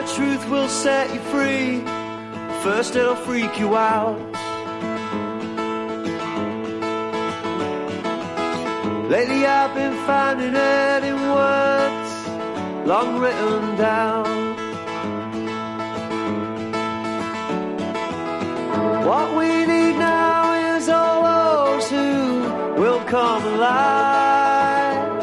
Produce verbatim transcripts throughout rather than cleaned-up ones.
truth will set you free. First it'll freak you out. Lately I've been finding it in words long written down. What we need now is all those who will come alive,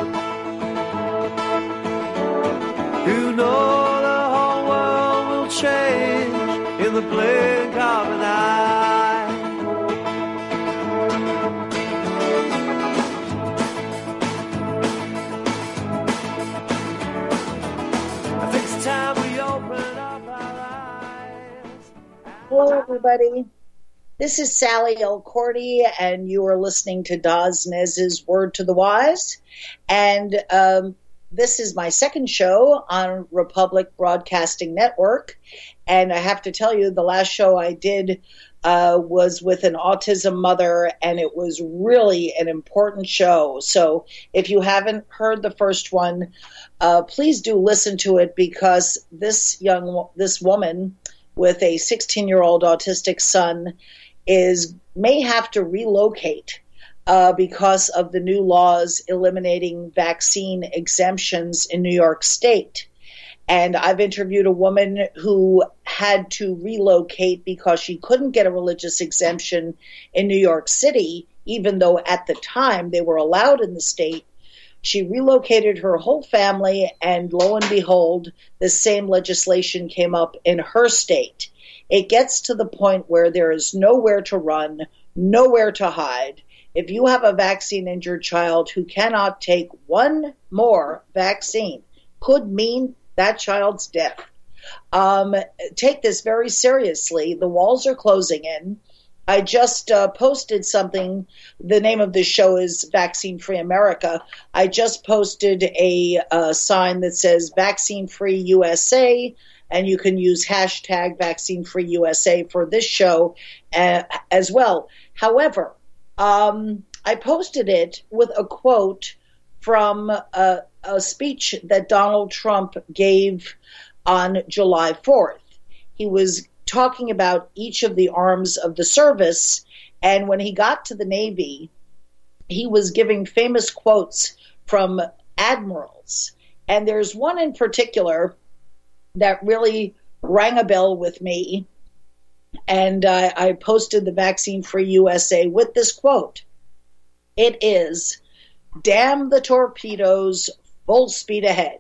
who know the whole world will change in the blink of an eye. I think it's time we open up our eyes. Hello, everybody. This is Sally Elcordy, and you are listening to Daz Nez's Word to the Wise. And um, this is my second show on Republic Broadcasting Network. And I have to tell you, the last show I did uh, was with an autism mother, and it was really an important show. So if you haven't heard the first one, uh, please do listen to it, because this young, this woman with a sixteen-year-old autistic son is may have to relocate uh, because of the new laws eliminating vaccine exemptions in New York State. And I've interviewed a woman who had to relocate because she couldn't get a religious exemption in New York City, even though at the time they were allowed in the state. She relocated her whole family, and lo and behold, the same legislation came up in her state. It gets to the point where there is nowhere to run, nowhere to hide. If you have a vaccine-injured child who cannot take one more vaccine, could mean that child's death. Um, take this very seriously. The walls are closing in. I just uh, posted something. The name of this show is Vaccine Free America. I just posted a uh, sign that says Vaccine Free U S A, and you can use hashtag Vaccine Free U S A for this show uh, as well. However, um, I posted it with a quote from a, a speech that Donald Trump gave on July fourth. He was talking about each of the arms of the service, and when he got to the Navy, he was giving famous quotes from admirals. And there's one in particular that really rang a bell with me, and uh, I posted the Vaccine Free U S A with this quote. It is, "Damn the torpedoes, full speed ahead.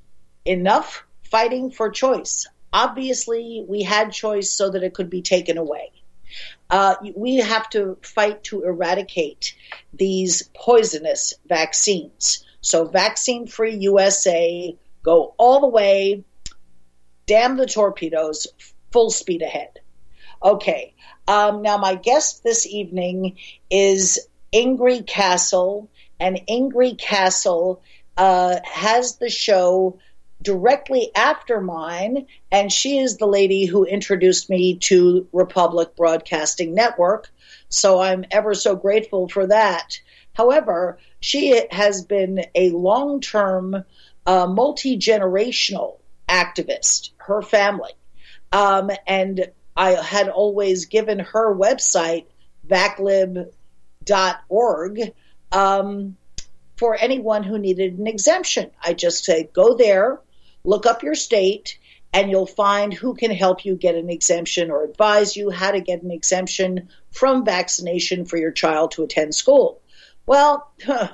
Enough fighting for choice. Obviously, we had choice so that it could be taken away. Uh, we have to fight to eradicate these poisonous vaccines. So Vaccine Free U S A, go all the way. Damn the torpedoes, full speed ahead." Okay, um, now my guest this evening is Ingrid Castle, and Ingrid Castle uh, has the show directly after mine, and she is the lady who introduced me to Republic Broadcasting Network, so I'm ever so grateful for that. However, she has been a long-term, uh, multi-generational activist, her family, um, and I had always given her website, vaclib dot org, um, for anyone who needed an exemption. I just say, go there, look up your state, and you'll find who can help you get an exemption or advise you how to get an exemption from vaccination for your child to attend school. Well,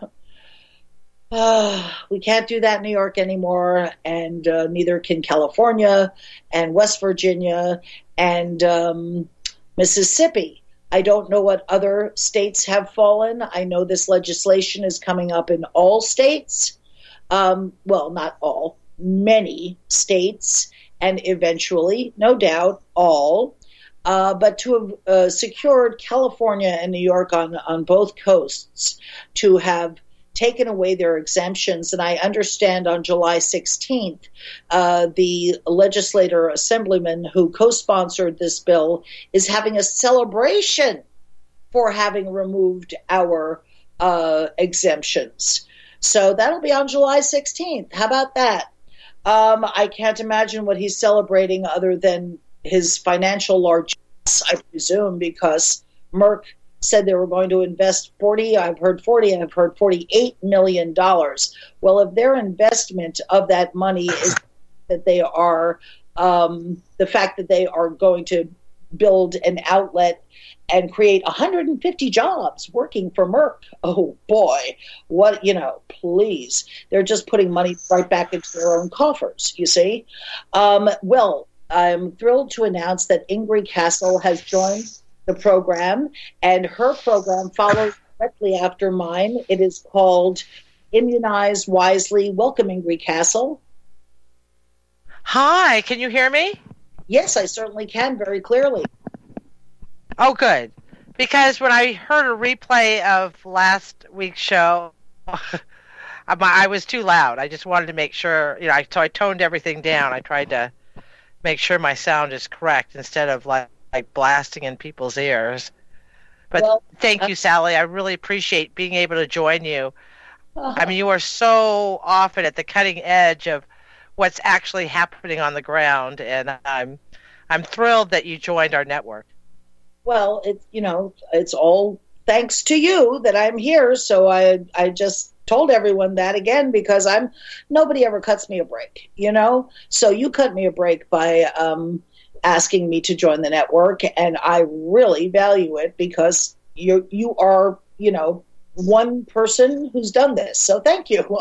uh, we can't do that in New York anymore, and uh, neither can California and West Virginia and um, Mississippi. I don't know what other states have fallen. I know this legislation is coming up in all states. Um, well, not all, many states, and eventually, no doubt, all. Uh, but to have uh, secured California and New York on, on both coasts to have taken away their exemptions, and I understand on July sixteenth, uh, the legislator assemblyman who co-sponsored this bill is having a celebration for having removed our uh, exemptions. So that'll be on July sixteenth. How about that? Um, I can't imagine what he's celebrating other than his financial largesse, I presume, because Merck said they were going to invest forty, I've heard forty, and I've heard forty-eight million dollars. Well, if their investment of that money is that they are, um, the fact that they are going to build an outlet and create one hundred fifty jobs working for Merck. Oh boy, what, you know, please. They're just putting money right back into their own coffers, you see. Um, well, I'm thrilled to announce that Ingrid Castle has joined the program, and her program follows directly after mine. It is called Immunize Wisely. Welcome, Ingrid Castle. Hi, can you hear me? Yes, I certainly can, very clearly. Oh, good. Because when I heard a replay of last week's show, I was too loud. I just wanted to make sure, you know, I, so I toned everything down. I tried to make sure my sound is correct instead of like, like blasting in people's ears. But well, thank you, Sally. I really appreciate being able to join you. Uh-huh. I mean, you are so often at the cutting edge of what's actually happening on the ground, and I'm I'm thrilled that you joined our network. Well, it's, you know, it's all thanks to you that I'm here. So I I just told everyone that again, because I'm nobody ever cuts me a break, you know. So you cut me a break by um, asking me to join the network, and I really value it because you you are, you know, one person who's done this. So thank you.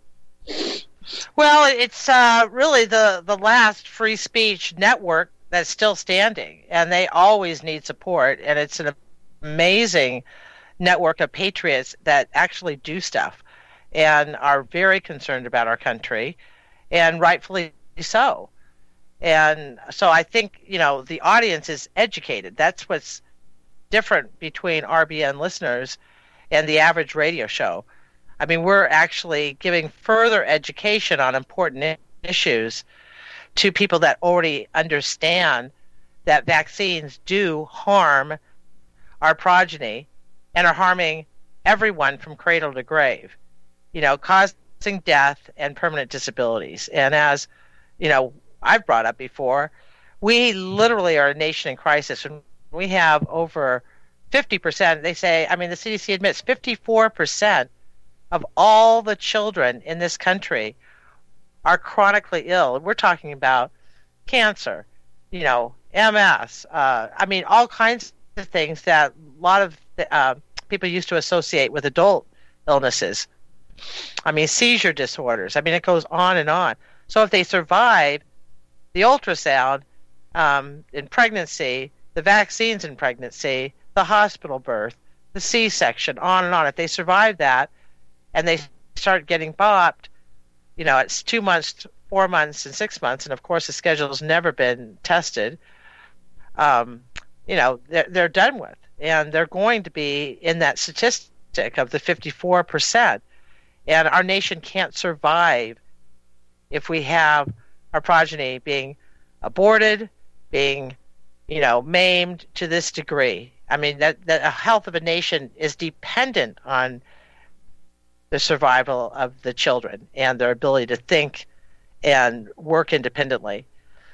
Well, it's uh, really the, the last free speech network that's still standing, and they always need support, and it's an amazing network of patriots that actually do stuff and are very concerned about our country, and rightfully so. And so I think, you know, the audience is educated. That's what's different between R B N listeners and the average radio show. I mean, we're actually giving further education on important issues to people that already understand that vaccines do harm our progeny and are harming everyone from cradle to grave, you know, causing death and permanent disabilities. And as, you know, I've brought up before, we literally are a nation in crisis. And we have over fifty percent, they say, I mean, the C D C admits fifty-four percent of all the children in this country are chronically ill. We're talking about cancer, you know, M S, uh, I mean, all kinds of things that a lot of uh, people used to associate with adult illnesses. I mean, seizure disorders. I mean, it goes on and on. So if they survive the ultrasound um, in pregnancy, the vaccines in pregnancy, the hospital birth, the C-section, on and on, if they survive that and they start getting bopped, you know, it's two months, four months, and six months, and of course the schedule's never been tested, um, you know, they're, they're done with. And they're going to be in that statistic of the fifty-four percent. And our nation can't survive if we have our progeny being aborted, being, you know, maimed to this degree. I mean, that the health of a nation is dependent on the survival of the children and their ability to think and work independently.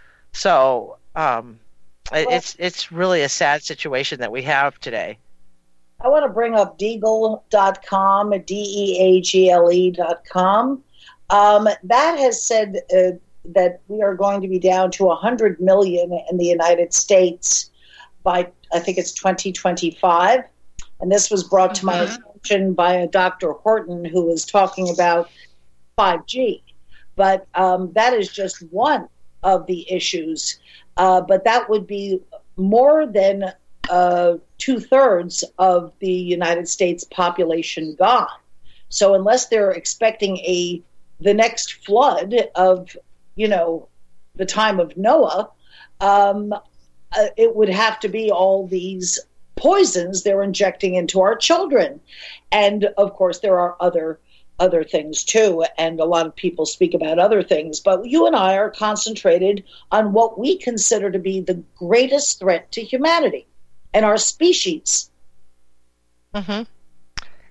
So um, well, it's it's really a sad situation that we have today. I want to bring up Deagle dot com, D E A G L E dot com. Um, that has said uh, that we are going to be down to one hundred million in the United States by, I think it's twenty twenty-five. And this was brought to my attention by a Doctor Horton who was talking about five G. But um, that is just one of the issues. Uh, but that would be more than uh, two-thirds of the United States population gone. So unless they're expecting a the next flood of, you know, the time of Noah, um, uh, it would have to be all these poisons they're injecting into our children. And of course there are other other things too, and a lot of people speak about other things, but you and I are concentrated on what we consider to be the greatest threat to humanity and our species. Mm-hmm.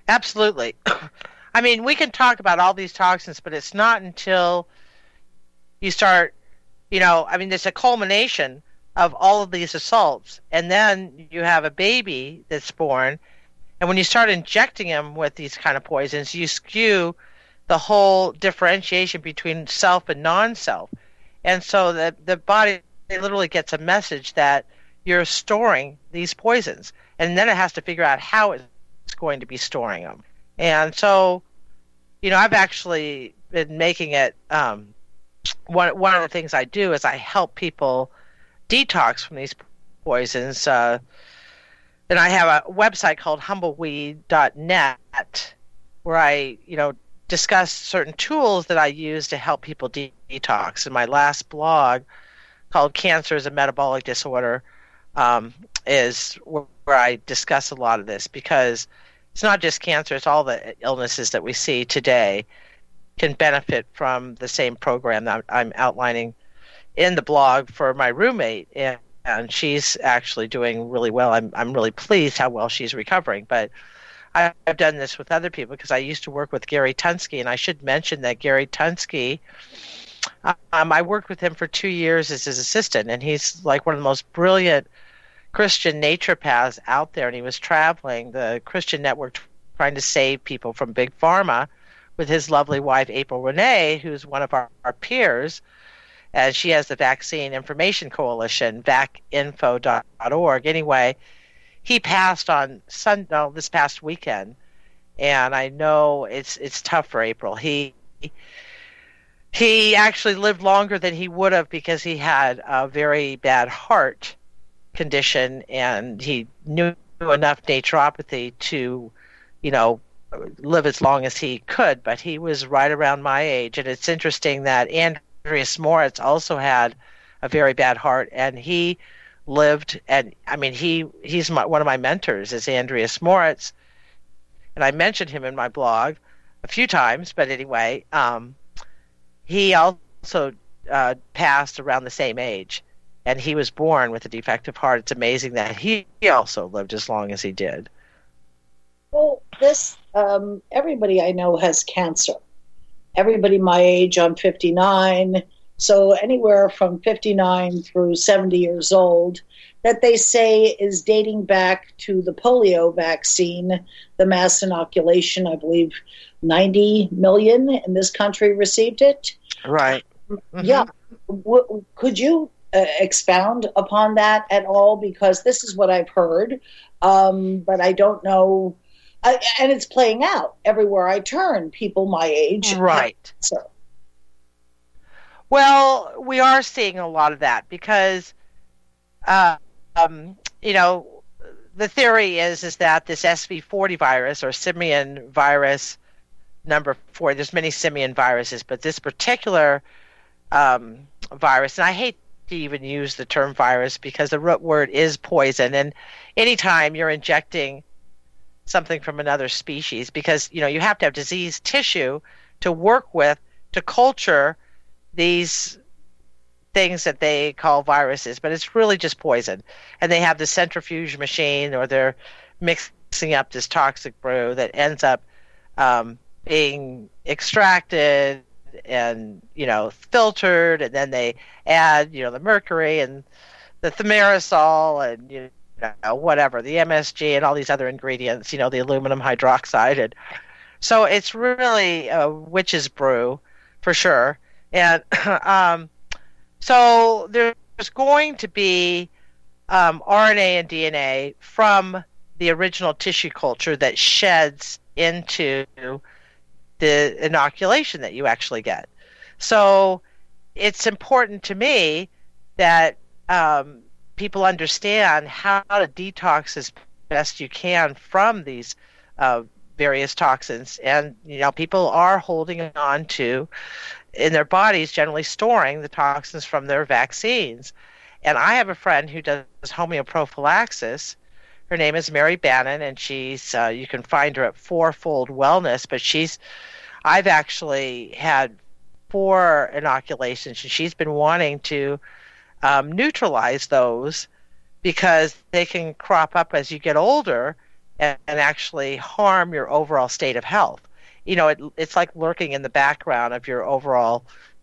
Absolutely. I mean, we can talk about all these toxins, but it's not until you start, you know, I mean, it's a culmination of all of these assaults. And then you have a baby that's born. And when you start injecting him with these kind of poisons, you skew the whole differentiation between self and non-self. And so the, the body literally gets a message that you're storing these poisons. And then it has to figure out how it's going to be storing them. And so, you know, I've actually been making it, um, one, one of the things I do is I help people detox from these poisons. Uh, and I have a website called humbleweed dot net where I, you know, discuss certain tools that I use to help people de- detox. And my last blog called Cancer is a Metabolic Disorder um, is where, where I discuss a lot of this, because it's not just cancer, it's all the illnesses that we see today can benefit from the same program that I'm outlining in the blog for my roommate. And, and she's actually doing really well. I'm I'm really pleased how well she's recovering. But I've done this with other people because I used to work with Gary Tunsky, and I should mention that Gary Tunsky, um, I worked with him for two years as his assistant, and he's like one of the most brilliant Christian naturopaths out there, and he was traveling the Christian network trying to save people from Big Pharma with his lovely wife, April Renee, who's one of our, our peers, and she has the Vaccine Information Coalition, vac info dot org. Anyway, he passed on Sunday, no, this past weekend, and I know it's it's tough for April. He he actually lived longer than he would have because he had a very bad heart condition, and he knew enough naturopathy to, you know, live as long as he could. But he was right around my age, and it's interesting that Andreas Moritz also had a very bad heart, and he lived, and I mean, he he's my, one of my mentors is Andreas Moritz, and I mentioned him in my blog a few times, but anyway, um, he also uh, passed around the same age, and he was born with a defective heart. It's amazing that he also lived as long as he did. Well, this, um, everybody I know has cancer. Everybody my age, I'm fifty-nine, so anywhere from fifty-nine through seventy years old, that they say is dating back to the polio vaccine, the mass inoculation. I believe ninety million in this country received it. Right. Mm-hmm. Yeah. W- could you uh, expound upon that at all? Because this is what I've heard, um, but I don't know. Uh, and it's playing out everywhere I turn. People my age. Right. So. Well, we are seeing a lot of that because, uh, um, you know, the theory is is that this S V forty virus or simian virus number four, there's many simian viruses, but this particular um, virus, and I hate to even use the term virus because the root word is poison, and anytime you're injecting something from another species, because, you know, you have to have diseased tissue to work with to culture these things that they call viruses, but it's really just poison. And they have the centrifuge machine, or they're mixing up this toxic brew that ends up um, being extracted and, you know, filtered, and then they add, you know, the mercury and the thimerosal and, you know, whatever, the M S G and all these other ingredients, you know, the aluminum hydroxide. And so it's really a witch's brew for sure. And um, so there's going to be um, R N A and D N A from the original tissue culture that sheds into the inoculation that you actually get. So it's important to me that um, people understand how to detox as best you can from these uh, various toxins. And, you know, people are holding on to, in their bodies, generally storing the toxins from their vaccines. And I have a friend who does homeoprophylaxis. Her name is Mary Bannon, and she's, uh, you can find her at Fourfold Wellness, but she's, I've actually had four inoculations, and she's been wanting to um, neutralize those because they can crop up as you get older and, and actually harm your overall state of health. You know, it, it's like lurking in the background of your overall,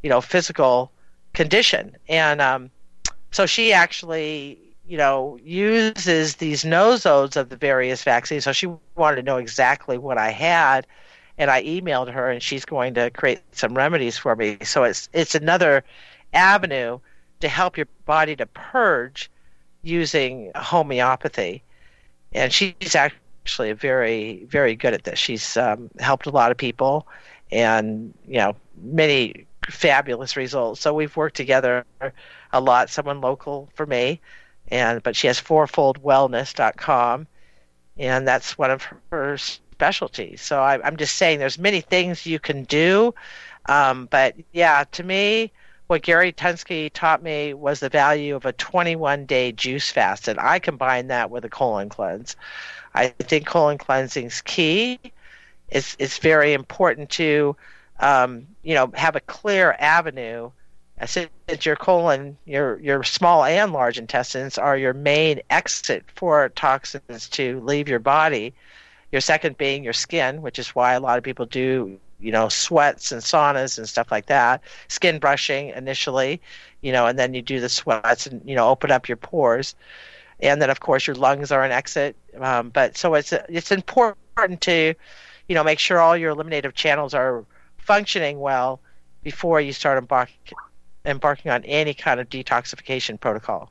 you know, physical condition. And um, so she actually, you know, uses these nosodes of the various vaccines. So she wanted to know exactly what I had, and I emailed her, and she's going to create some remedies for me. So it's it's another avenue to help your body to purge using homeopathy. And she's actually very, very good at this. She's um, helped a lot of people, and, you know, many fabulous results. So we've worked together a lot, someone local for me, and but she has fourfold wellness dot com, and that's one of her specialties. So I, I'm just saying there's many things you can do, um, but yeah, to me, what Gary Tunsky taught me was the value of a twenty-one day juice fast, and I combine that with a colon cleanse. I think colon cleansing is key. It's, it's very important to, um, you know, have a clear avenue. Since your colon, your your small and large intestines are your main exit for toxins to leave your body. Your second being your skin, which is why a lot of people do, you know, sweats and saunas and stuff like that. Skin brushing initially, you know, and then you do the sweats and, you know, open up your pores. And then, of course, your lungs are an exit. Um, but so it's it's important to, you know, make sure all your eliminative channels are functioning well before you start embark, embarking on any kind of detoxification protocol.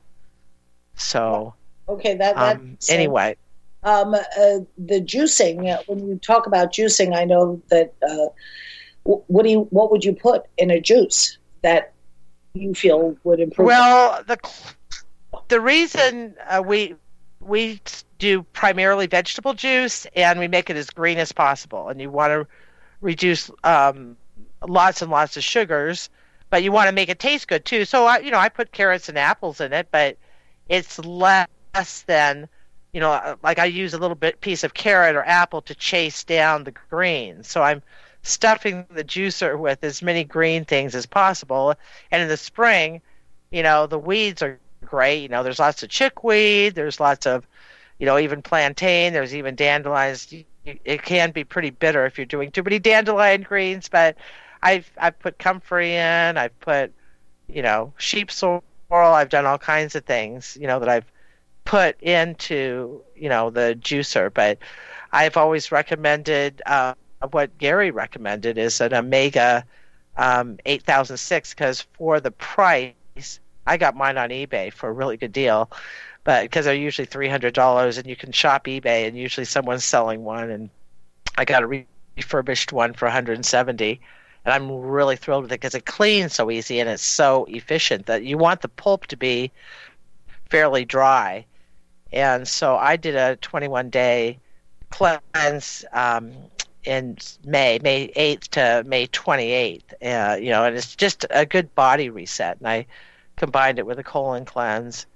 So, okay, that, um, that's anyway. Um, uh, the juicing, uh, when you talk about juicing, I know that, uh, w- what do you, what would you put in a juice that you feel would improve? Well, the the reason uh, we we do primarily vegetable juice, and we make it as green as possible, and you want to reduce um, lots and lots of sugars, but you want to make it taste good too. So I, you know, I put carrots and apples in it, but it's less than, you know, like I use a little bit piece of carrot or apple to chase down the greens. So I'm stuffing the juicer with as many green things as possible. And in the spring, you know, the weeds are great. You know, there's lots of chickweed. There's lots of, you know, even plantain. There's even dandelions. It can be pretty bitter if you're doing too many dandelion greens, but I've I've put comfrey in. I've put, you know, sheep sorrel. I've done all kinds of things, you know, that I've put into, you know, the juicer. But I've always recommended uh, what Gary recommended is an Omega um, eight thousand six, because for the price, I got mine on eBay for a really good deal, but because they're usually three hundred dollars, and you can shop eBay and usually someone's selling one, and I got a refurbished one for one hundred seventy dollars. And I'm really thrilled with it because it cleans so easy and it's so efficient that you want the pulp to be fairly dry. And so I did a twenty-one day cleanse um, in May, May eighth to May twenty-eighth. Uh, you know, and it's just a good body reset. And I combined it with a colon cleanse.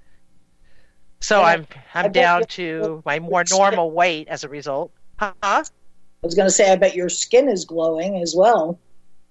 So yeah, I'm I'm down to my more normal weight as a result. Huh? I was going to say, I bet your skin is glowing as well.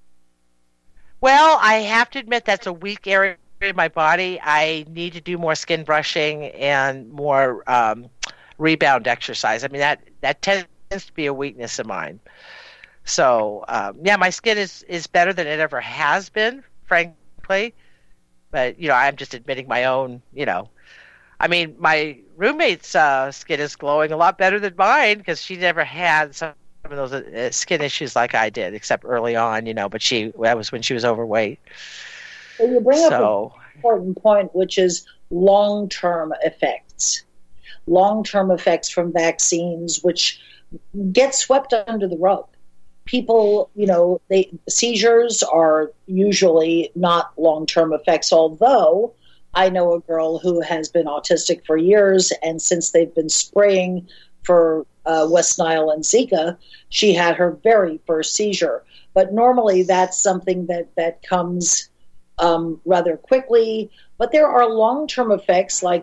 Well, I have to admit that's a weak area in my body. I need to do more skin brushing and more um, rebound exercise. I mean, that, that tends to be a weakness of mine. So, um, yeah, my skin is, is better than it ever has been, frankly. But, you know, I'm just admitting my own, you know. I mean, my roommate's uh, skin is glowing a lot better than mine because she never had some of those uh, skin issues like I did, except early on, you know, but she, that was when she was overweight. Well, you bring so, up an important point, which is long-term effects. Long-term effects from vaccines, which get swept under the rug. People, you know, they seizures are usually not long-term effects, although I know a girl who has been autistic for years, and since they've been spraying for uh, West Nile and Zika, she had her very first seizure. But normally that's something that, that comes um, rather quickly. But there are long-term effects like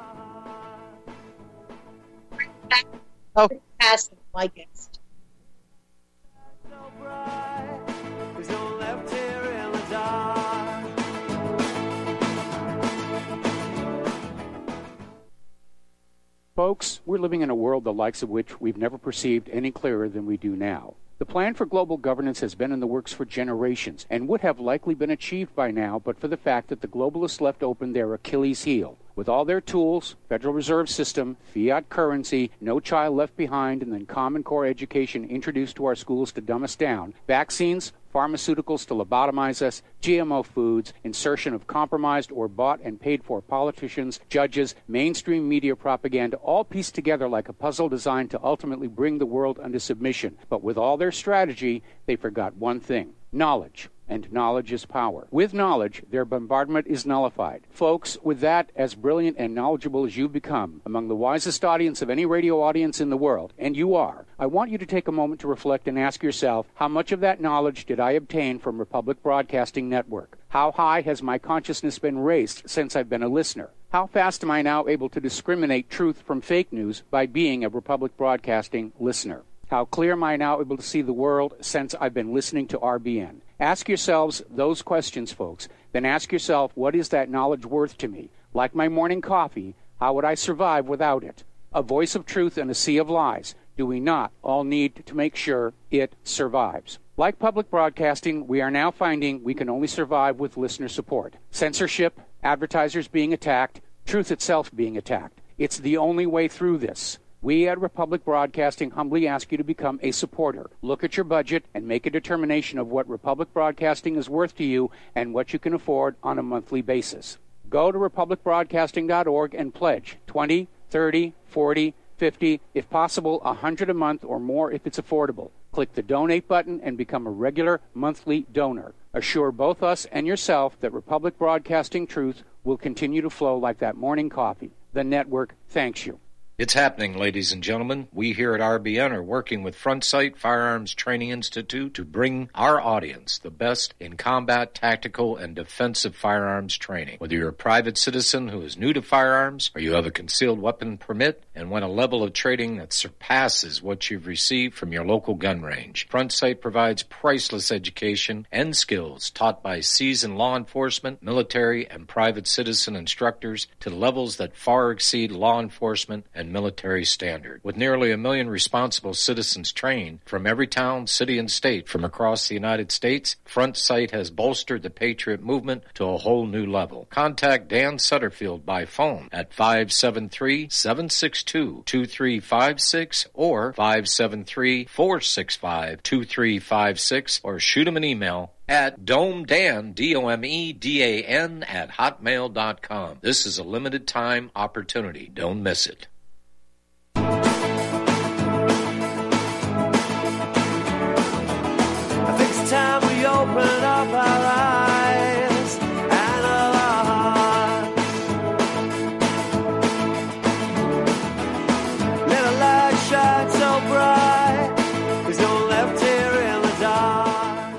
oh. passing my guest. Folks, we're living in a world the likes of which we've never perceived any clearer than we do now. The plan for global governance has been in the works for generations and would have likely been achieved by now but for the fact that the globalists left open their Achilles heel. With all their tools, Federal Reserve System, fiat currency, no child left behind, and then Common Core education introduced to our schools to dumb us down, vaccines, pharmaceuticals to lobotomize us, G M O foods, insertion of compromised or bought and paid for politicians, judges, mainstream media propaganda, all pieced together like a puzzle designed to ultimately bring the world under submission. But with all their strategy, they forgot one thing: knowledge. And knowledge is power. With knowledge, their bombardment is nullified. Folks, with that, as brilliant and knowledgeable as you've become, among the wisest audience of any radio audience in the world, and you are, I want you to take a moment to reflect and ask yourself, how much of that knowledge did I obtain from Republic Broadcasting Network? How high has my consciousness been raised since I've been a listener? How fast am I now able to discriminate truth from fake news by being a Republic Broadcasting listener? How clear am I now able to see the world since I've been listening to R B N? Ask yourselves those questions, folks. Then ask yourself, what is that knowledge worth to me? Like my morning coffee, how would I survive without it? A voice of truth in a sea of lies. Do we not all need to make sure it survives? Like public broadcasting, we are now finding we can only survive with listener support. Censorship, advertisers being attacked, truth itself being attacked. It's the only way through this. We at Republic Broadcasting humbly ask you to become a supporter. Look at your budget and make a determination of what Republic Broadcasting is worth to you and what you can afford on a monthly basis. Go to republic broadcasting dot org and pledge twenty, thirty, forty, fifty, if possible, one hundred a month or more if it's affordable. Click the donate button and become a regular monthly donor. Assure both us and yourself that Republic Broadcasting truth will continue to flow like that morning coffee. The network thanks you. It's happening, ladies and gentlemen. We here at R B N are working with Front Sight Firearms Training Institute to bring our audience the best in combat, tactical, and defensive firearms training. Whether you're a private citizen who is new to firearms, or you have a concealed weapon permit and want a level of training that surpasses what you've received from your local gun range, Front Sight provides priceless education and skills taught by seasoned law enforcement, military, and private citizen instructors to levels that far exceed law enforcement and military standard. With nearly a million responsible citizens trained from every town, city, and state from across the United States, Front Sight has bolstered the Patriot movement to a whole new level. Contact Dan Sutterfield by phone at five seven three, seven six two, two three five six or five seven three, four six five, two three five six or shoot him an email at domedan, D O M E D A N, at hotmail dot com. This is a limited time opportunity. Don't miss it. I think it's time we open up our eyes and our hearts. Let a light shine so bright, there's no left here in the dark.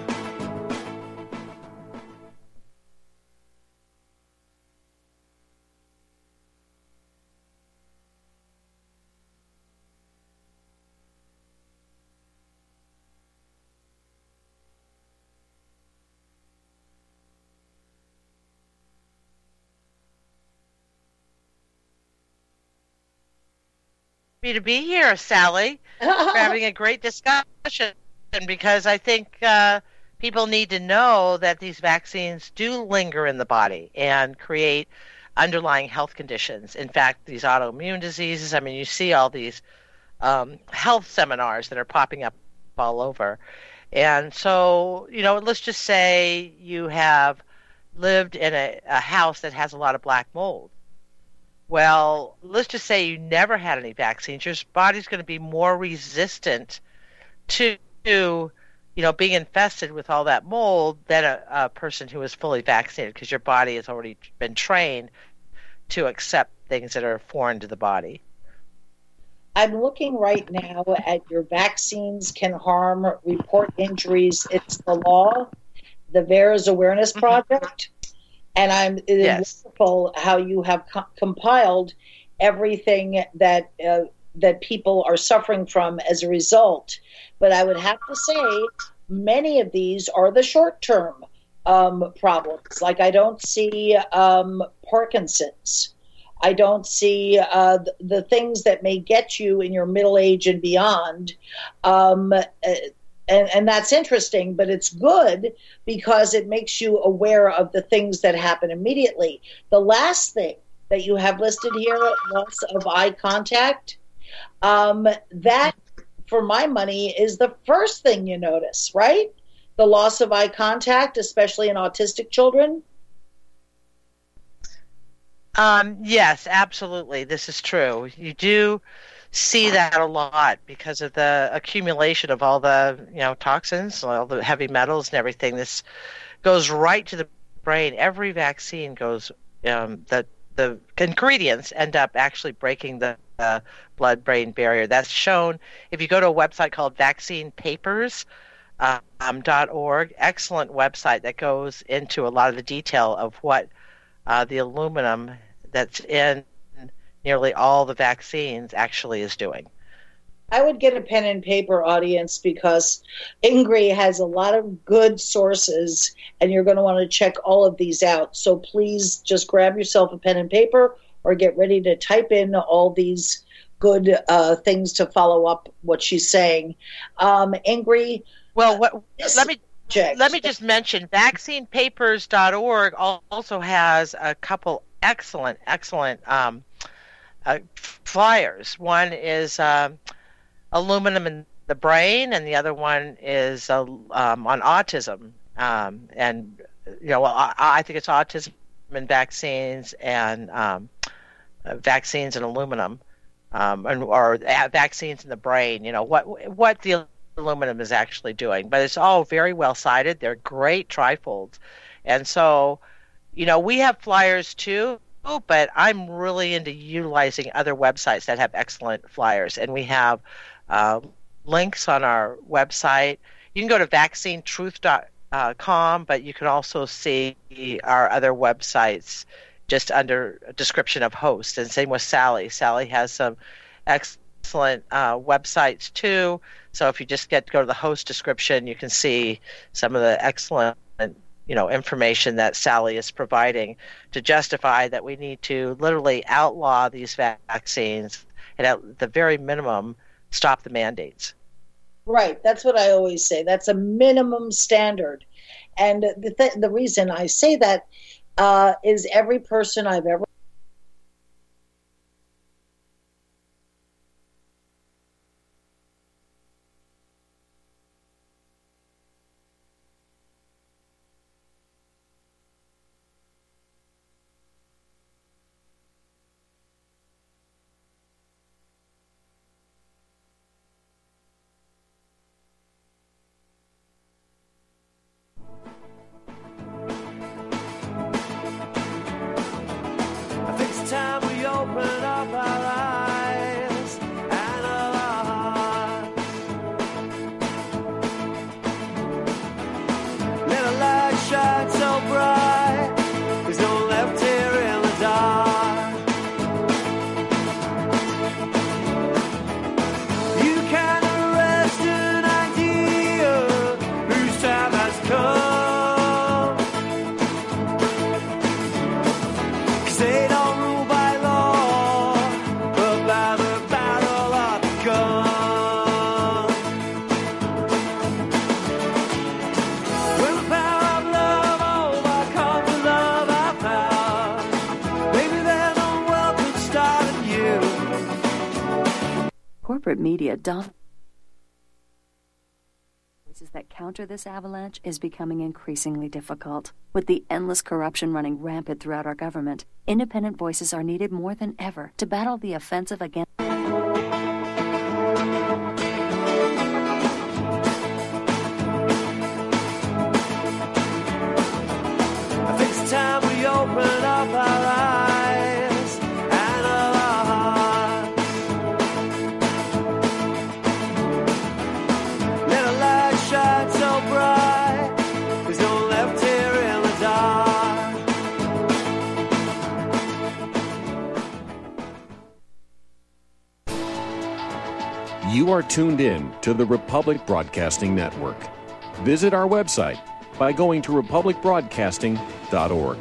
Me to be here, Sally. We're having a great discussion because I think uh, people need to know that these vaccines do linger in the body and create underlying health conditions. In fact, these autoimmune diseases, I mean, you see all these um, health seminars that are popping up all over. And so, you know, let's just say you have lived in a, a house that has a lot of black mold. Well, let's just say you never had any vaccines. Your body's going to be more resistant to, you know, being infested with all that mold than a, a person who is fully vaccinated because your body has already been trained to accept things that are foreign to the body. I'm looking right now at your vaccines can harm, report injuries. It's the law, the VAERS Awareness Project. And I'm it is yes. wonderful how you have co- compiled everything that uh, that people are suffering from as a result. But I would have to say many of these are the short-term um, problems. Like I don't see um, Parkinson's. I don't see uh, the, the things that may get you in your middle age and beyond. Um, uh, and, and that's interesting, but it's good because it makes you aware of the things that happen immediately. The last thing that you have listed here, loss of eye contact, um, that, for my money, is the first thing you notice, right? The loss of eye contact, especially in autistic children. Um, yes, absolutely. This is true. You do see that a lot because of the accumulation of all the, you know, toxins, all the heavy metals and everything. This goes right to the brain. Every vaccine goes, um, the, the ingredients end up actually breaking the uh, blood-brain barrier. That's shown if you go to a website called vaccine papers dot org, excellent website that goes into a lot of the detail of what uh, the aluminum that's in nearly all the vaccines actually is doing. I would get a pen and paper, audience, because Ingrid has a lot of good sources, and you're going to want to check all of these out. So please just grab yourself a pen and paper or get ready to type in all these good uh, things to follow up what she's saying. Um, Ingrid, well, what, let me subject. let me just mention vaccine papers dot org also has a couple excellent, excellent um, uh, flyers. One is um, aluminum in the brain, and the other one is uh, um, on autism. Um, and you know, well, I, I think it's autism and vaccines, and um, uh, vaccines and aluminum, um, and or uh, vaccines in the brain. You know what what the aluminum is actually doing, but it's all very well cited. They're great trifolds, and so you know we have flyers too. But I'm really into utilizing other websites that have excellent flyers, and we have uh, links on our website. You can go to vaccine truth dot com, but you can also see our other websites just under a description of host. And same with Sally. Sally has some excellent uh, websites too. So if you just get go to the host description, you can see some of the excellent you know, information that Sally is providing to justify that we need to literally outlaw these vaccines and at the very minimum stop the mandates. Right. That's what I always say. That's a minimum standard. And the, th- the reason I say that uh, is every person I've ever time we open up our eyes and our hearts. Let a light shine so bright, there's no left here in the dark. You can arrest an idea whose time has come, 'cause they don't corporate media dominates that counter this avalanche is becoming increasingly difficult. With the endless corruption running rampant throughout our government, independent voices are needed more than ever to battle the offensive against. I think it's time we open up our eyes and our hearts. Let a light shine so bright, there's no left here in the dark. You are tuned in to the Republic Broadcasting Network. Visit our website by going to republic broadcasting dot org.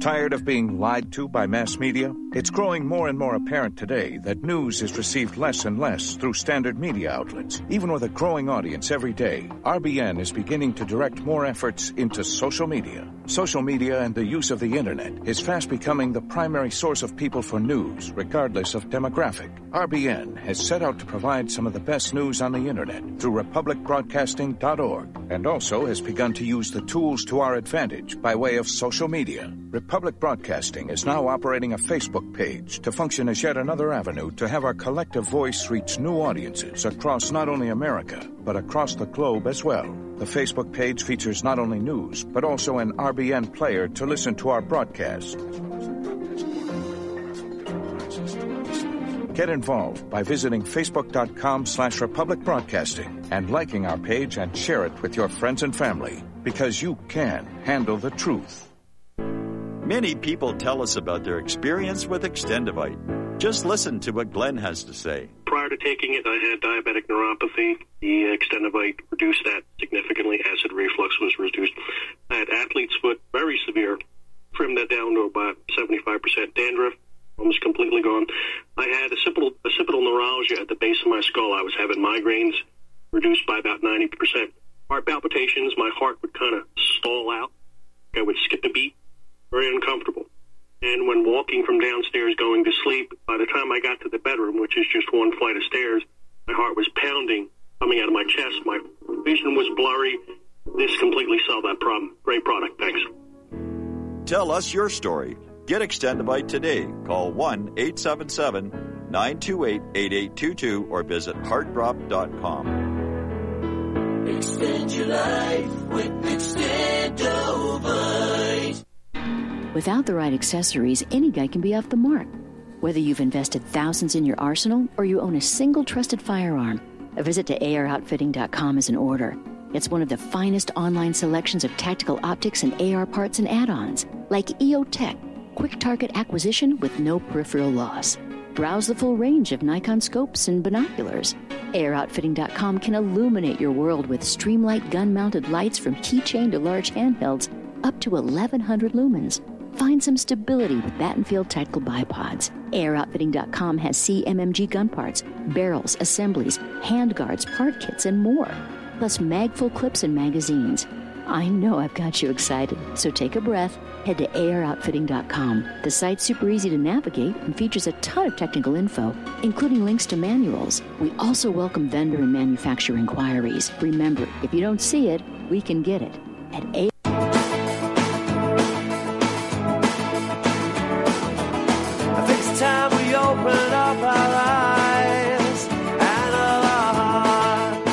Tired of being lied to by mass media? It's growing more and more apparent today that news is received less and less through standard media outlets. Even with a growing audience every day, R B N is beginning to direct more efforts into social media. Social media and the use of the internet is fast becoming the primary source of people for news, regardless of demographic. R B N has set out to provide some of the best news on the internet through republic broadcasting dot org, and also has begun to use the tools to our advantage by way of social media. Republic Broadcasting is now operating a Facebook page to function as yet another avenue to have our collective voice reach new audiences across not only America, but across the globe as well. The Facebook page features not only news, but also an R B N player to listen to our broadcast. Get involved by visiting facebook.com slash Republic Broadcasting and liking our page and share it with your friends and family, because you can handle the truth. Many people tell us about their experience with Extendivite. Just listen to what Glenn has to say. Prior to taking it, I had diabetic neuropathy. The Extendivite reduced that significantly. Acid reflux was reduced. I had athlete's foot, very severe. Trimmed that down to about seventy-five percent dandruff, almost completely gone. I had occipital, occipital neuralgia at the base of my skull. I was having migraines, reduced by about ninety percent. Heart palpitations, my heart would kind of stall out. I would skip a beat. Very uncomfortable. And when walking from downstairs going to sleep, by the time I got to the bedroom, which is just one flight of stairs, my heart was pounding, coming out of my chest. My vision was blurry. This completely solved that problem. Great product. Thanks. Tell us your story. Get Extendivite today. Call one eight seven seven, nine two eight, eight eight two two or visit heart drop dot com. Extend your life with Extendivite. Without the right accessories, any guy can be off the mark. Whether you've invested thousands in your arsenal or you own a single trusted firearm, a visit to A R outfitting dot com is in order. It's one of the finest online selections of tactical optics and A R parts and add-ons, like E O Tech, quick target acquisition with no peripheral loss. Browse the full range of Nikon scopes and binoculars. A R outfitting dot com can illuminate your world with Streamlight gun-mounted lights from keychain to large handhelds up to eleven hundred lumens. Find some stability with Battenfield Tactical Bipods. A R outfitting dot com has C M M G gun parts, barrels, assemblies, handguards, part kits, and more, plus magful clips and magazines. I know I've got you excited, so take a breath. Head to A R outfitting dot com. The site's super easy to navigate and features a ton of technical info, including links to manuals. We also welcome vendor and manufacturer inquiries. Remember, if you don't see it, we can get it at A R. Time we open up our eyes and our hearts.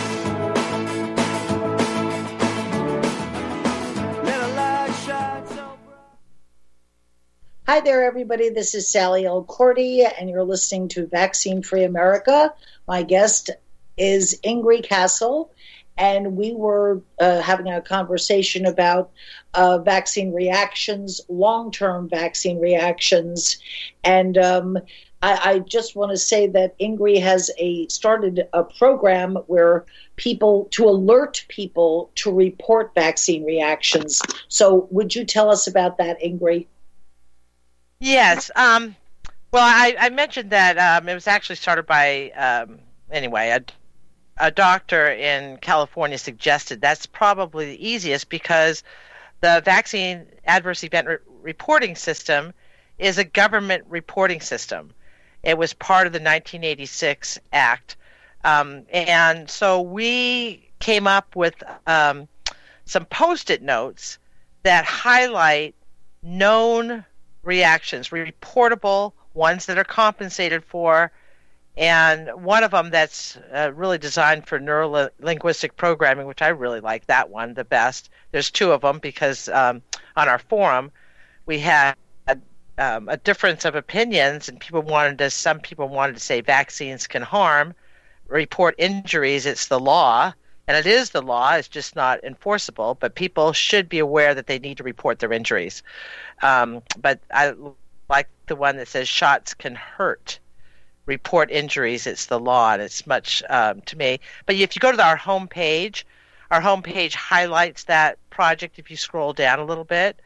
Let a light shine so bright. Hi there, everybody. This is Sally L. Cordy, and you're listening to Vaccine Free America. My guest is Ingrid Castle, and we were uh, having a conversation about uh, vaccine reactions, long-term vaccine reactions. And um, I, I just want to say that Ingrid has a started a program where people, to alert people to report vaccine reactions. So would you tell us about that, Ingrid? Yes. Um, well, I, I mentioned that um, it was actually started by, um, anyway, a A doctor in California suggested that's probably the easiest because the vaccine adverse event re- reporting system is a government reporting system. It was part of the nineteen eighty-six Act. Um, and so we came up with um, some Post-it notes that highlight known reactions, reportable, ones that are compensated for, and one of them that's uh, really designed for neuro-linguistic programming, which I really like that one the best. There's two of them because um, on our forum we had um, a difference of opinions, and people wanted to. Some people wanted to say vaccines can harm, report injuries. It's the law, and it is the law. It's just not enforceable. But people should be aware that they need to report their injuries. Um, but I like the one that says shots can hurt. Report injuries, it's the law, and it's much um, to me. But if you go to our homepage, our homepage highlights that project if you scroll down a little bit,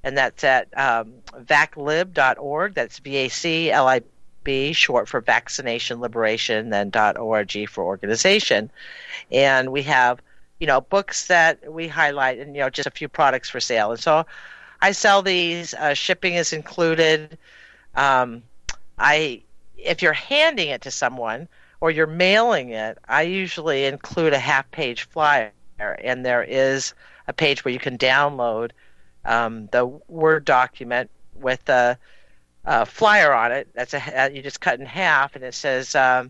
and that's at um, vaclib dot org. That's V A C L I B, short for Vaccination Liberation, then .org for organization. And we have, you know, books that we highlight, and, you know, just a few products for sale. And so I sell these. Uh, shipping is included. Um, I, if you're handing it to someone or you're mailing it, I usually include a half-page flyer, and there is a page where you can download um, the Word document with a, a flyer on it. That's a you just cut in half, and it says um,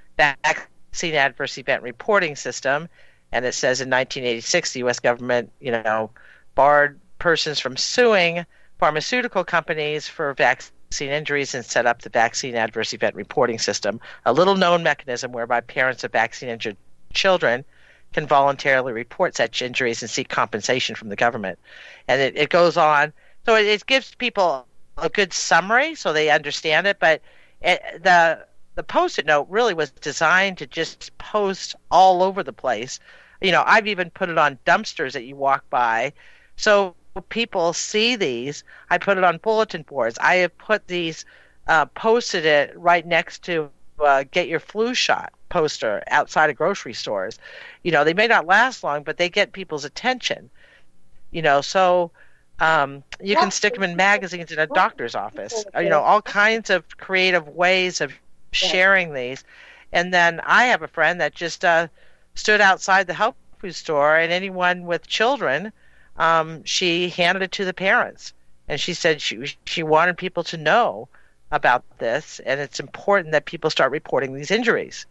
Vaccine Adverse Event Reporting System, and it says in nineteen eighty-six the U S government, you know, barred persons from suing pharmaceutical companies for vaccine injuries and set up the Vaccine Adverse Event Reporting System, a little-known mechanism whereby parents of vaccine-injured children can voluntarily report such injuries and seek compensation from the government. And it, it goes on. So it, it gives people a good summary so they understand it, but it, the the Post-it note really was designed to just post all over the place. You know, I've even put it on dumpsters that you walk by, so people see these. I put it on bulletin boards. I have put these, uh, posted it right next to uh, get your flu shot poster outside of grocery stores. You know, they may not last long, but they get people's attention. You know, so um, you can stick them in magazines in a doctor's office. You know, all kinds of creative ways of sharing these. And then I have a friend that just uh, stood outside the health food store, and anyone with children, um, she handed it to the parents. And she said she she wanted people to know about this, and it's important that people start reporting these injuries.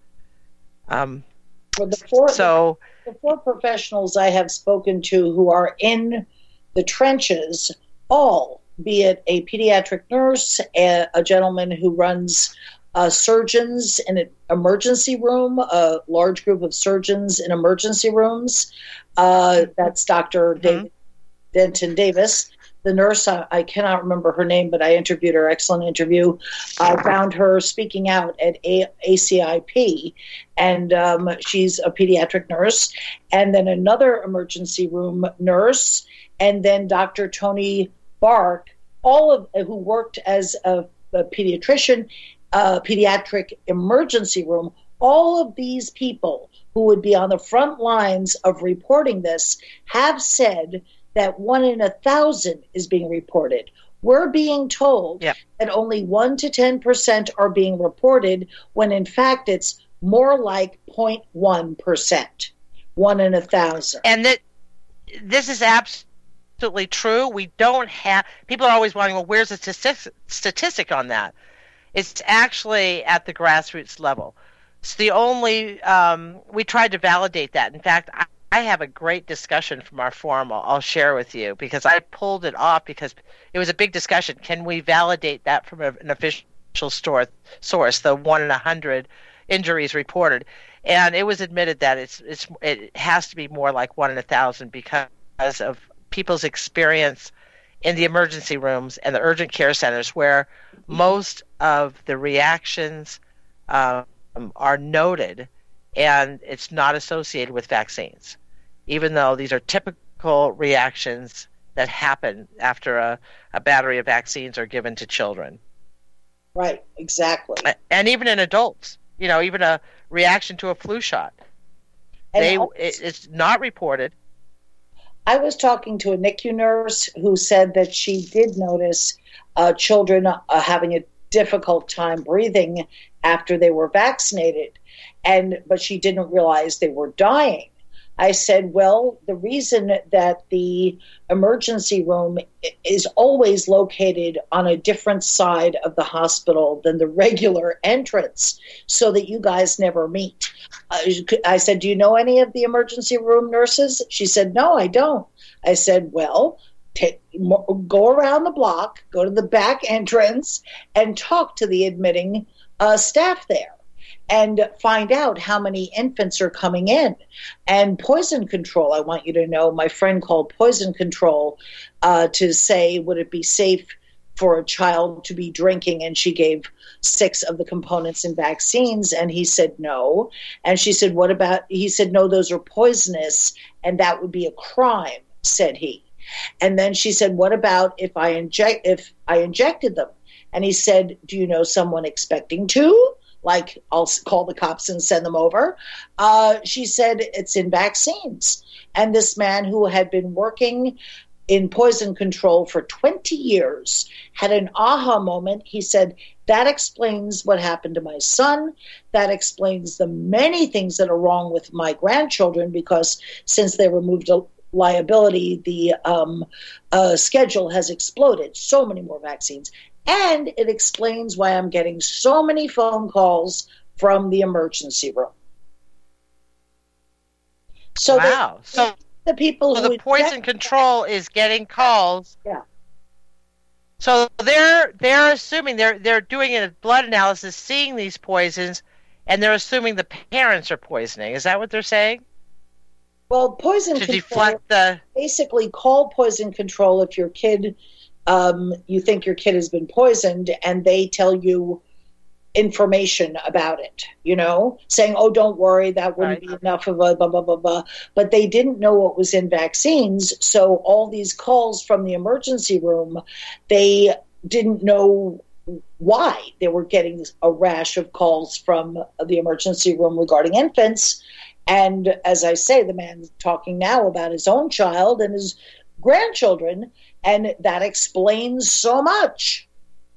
Um, well, the four, so the, the four professionals I have spoken to who are in the trenches, all, be it a pediatric nurse, a, a gentleman who runs uh, surgeons in an emergency room, a large group of surgeons in emergency rooms, uh, that's Doctor Mm-hmm. David Denton Davis. The nurse, I, I cannot remember her name, but I interviewed her, excellent interview. I found her speaking out at a- ACIP, and um, she's a pediatric nurse. And then another emergency room nurse, and then Doctor Tony Bark, all of who worked as a, a pediatrician, uh, pediatric emergency room. All of these people who would be on the front lines of reporting this have said that one in a thousand is being reported. We're being told yeah. that only one to ten percent are being reported, when in fact it's more like zero point one percent, one in a thousand. And that this is absolutely true. We don't have, people are always wondering, well, where's the statistic, statistic on that? It's actually at the grassroots level. It's the only, um, we tried to validate that. In fact, I, I have a great discussion from our forum I'll, I'll share with you, because I pulled it off because it was a big discussion. Can we validate that from a, an official store, source, the one in a hundred injuries reported? And it was admitted that it's it's it has to be more like one in a thousand because of people's experience in the emergency rooms and the urgent care centers, where most of the reactions um, are noted, and it's not associated with vaccines, even though these are typical reactions that happen after a, a battery of vaccines are given to children. Right, exactly. And even in adults, you know, even a reaction to a flu shot. And they also, it, it's not reported. I was talking to a N I C U nurse who said that she did notice uh, children uh, having a difficult time breathing after they were vaccinated, and but she didn't realize they were dying. I said, well, the reason that the emergency room is always located on a different side of the hospital than the regular entrance, so that you guys never meet. I said, do you know any of the emergency room nurses? She said, no, I don't. I said, well, take, go around the block, go to the back entrance, and talk to the admitting uh, staff there, and find out how many infants are coming in. And poison control, I want you to know, my friend called poison control uh, to say, would it be safe for a child to be drinking? And she gave six of the components in vaccines, and he said no. And she said, what about, he said, no, those are poisonous, and that would be a crime, said he. And then she said, what about if I inject if I injected them? And he said, do you know someone expecting to? Like, I'll call the cops and send them over. Uh, she said, it's in vaccines. And this man who had been working in poison control for twenty years had an aha moment. He said, that explains what happened to my son. That explains the many things that are wrong with my grandchildren, because since they removed a liability, the um, uh, schedule has exploded. So many more vaccines. And it explains why I'm getting so many phone calls from the emergency room. So wow. The, so the people so who the poison control is getting calls. Yeah. So they're they're assuming they're they're doing a blood analysis, seeing these poisons, and they're assuming the parents are poisoning. Is that what they're saying? Well, poison to control, deflect the basically call poison control if your kid, um, you think your kid has been poisoned, and they tell you information about it, you know, saying, oh, don't worry, that wouldn't right. be enough of a blah, blah, blah, blah. But they didn't know what was in vaccines. So all these calls from the emergency room, they didn't know why they were getting a rash of calls from the emergency room regarding infants. And as I say, the man's talking now about his own child and his grandchildren, and that explains so much.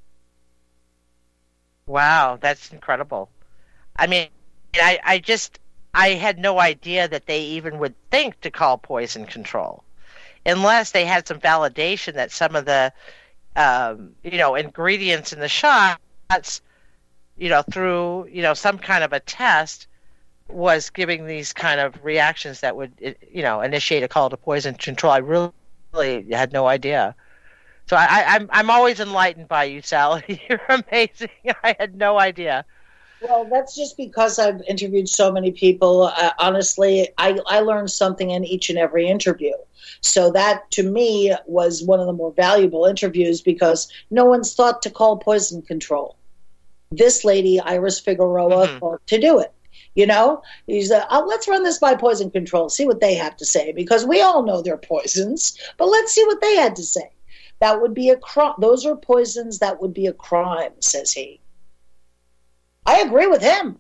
Wow, that's incredible. I mean, I, I just, I had no idea that they even would think to call poison control, unless they had some validation that some of the, um, you know, ingredients in the shots, you know, through, you know, some kind of a test was giving these kind of reactions that would, you know, initiate a call to poison control. I really, really had no idea. So I, I'm I'm always enlightened by you, Sally. You're amazing. I had no idea. Well, that's just because I've interviewed so many people. Uh, honestly, I, I learned something in each and every interview. So that, to me, was one of the more valuable interviews, because no one's thought to call poison control. This lady, Iris Figueroa, mm-hmm. thought to do it. You know, he's uh, oh, let's run this by poison control, see what they have to say, because we all know they're poisons, but let's see what they had to say. That would be a crime. Those are poisons. That would be a crime, says he. I agree with him.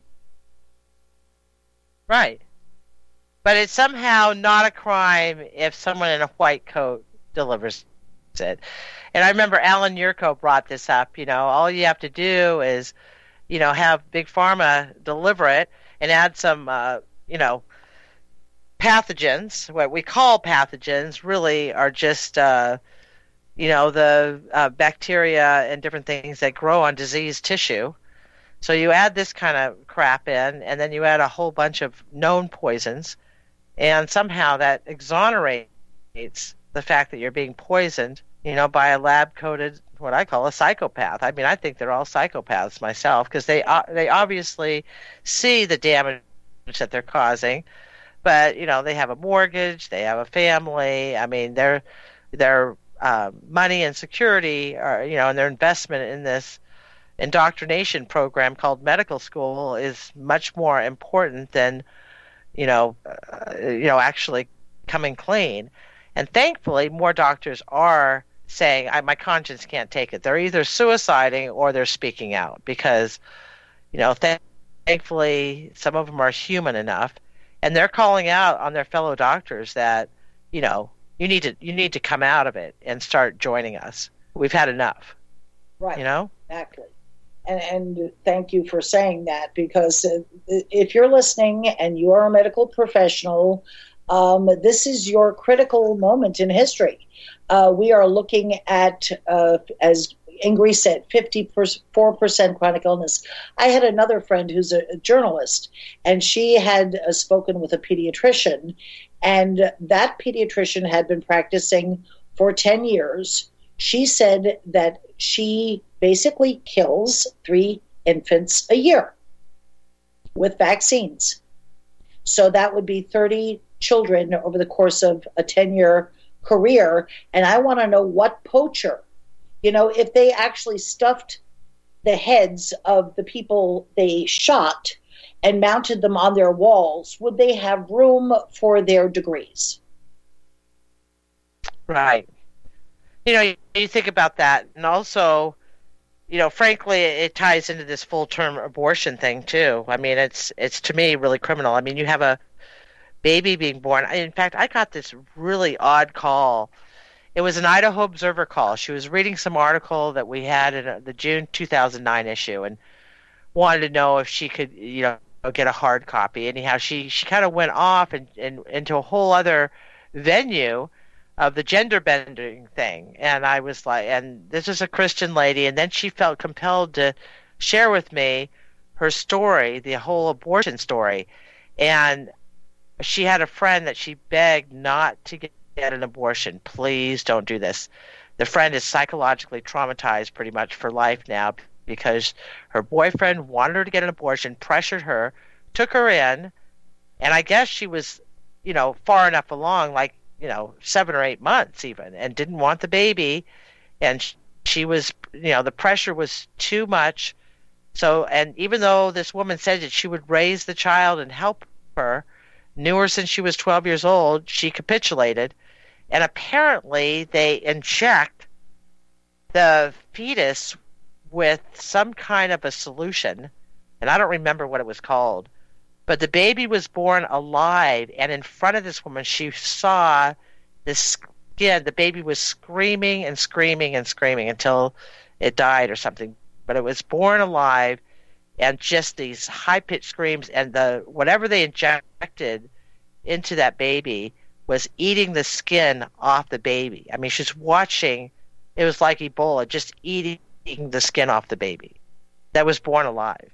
Right. But it's somehow not a crime if someone in a white coat delivers it. And I remember Alan Yurko brought this up. You know, all you have to do is, you know, have Big Pharma deliver it and add some, uh, you know, pathogens. What we call pathogens really are just... Uh, you know, the uh, bacteria and different things that grow on diseased tissue. So you add this kind of crap in, and then you add a whole bunch of known poisons, and somehow that exonerates the fact that you're being poisoned, you know, by a lab-coated, what I call a psychopath. I mean, I think they're all psychopaths myself, because they uh, they obviously see the damage that they're causing, but, you know, they have a mortgage, they have a family. I mean, they're they're Uh, money and security, or you know, and their investment in this indoctrination program called medical school is much more important than, you know, uh, you know, actually coming clean. And thankfully, more doctors are saying, I, "My conscience can't take it." They're either suiciding or they're speaking out, because, you know, th- thankfully, some of them are human enough, and they're calling out on their fellow doctors that, you know, You need to you need to come out of it and start joining us. We've had enough. Right. You know? Exactly. And, and thank you for saying that, because if you're listening and you are a medical professional, um, this is your critical moment in history. Uh, we are looking at, uh, as Ingrid said, fifty-four percent chronic illness. I had another friend who's a, a journalist, and she had uh, spoken with a pediatrician, and that pediatrician had been practicing for ten years. She said that she basically kills three infants a year with vaccines. So that would be thirty children over the course of a ten-year career. And I want to know what poacher, you know, if they actually stuffed the heads of the people they shot and mounted them on their walls, would they have room for their degrees? Right. You know, you, you think about that, and also, you know, frankly, it ties into this full-term abortion thing too. I mean, it's it's to me really criminal. I mean, you have a baby being born. In fact, I got this really odd call. It was an Idaho Observer call. She was reading some article that we had in the June two thousand nine issue, and wanted to know if she could, you know, get a hard copy. Anyhow, she she kind of went off and, and into a whole other venue of the gender bending thing. And I was like, and this is a Christian lady, and then she felt compelled to share with me her story, the whole abortion story. And she had a friend that she begged not to get an abortion. Please don't do this. The friend is psychologically traumatized pretty much for life now because her boyfriend wanted her to get an abortion, pressured her, took her in, and I guess she was, you know, far enough along, like, you know, seven or eight months even, and didn't want the baby. And she was, you know, the pressure was too much. So, and even though this woman said that she would raise the child and help her, knew her since she was twelve years old, she capitulated. And apparently they inject the fetus with some kind of a solution, and I don't remember what it was called. But the baby was born alive, and in front of this woman, she saw the skin. The baby was screaming and screaming and screaming until it died or something. But it was born alive, and just these high-pitched screams, and the whatever they injected into that baby was eating the skin off the baby. I mean, she's watching. It was like Ebola, just eating the skin off the baby that was born alive.